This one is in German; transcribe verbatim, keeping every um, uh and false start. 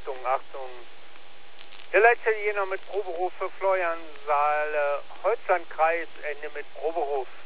Achtung, Achtung. Der letzte Jena mit Proberuf für Florian Saale, Holzlandkreis, Ende mit Proberuf.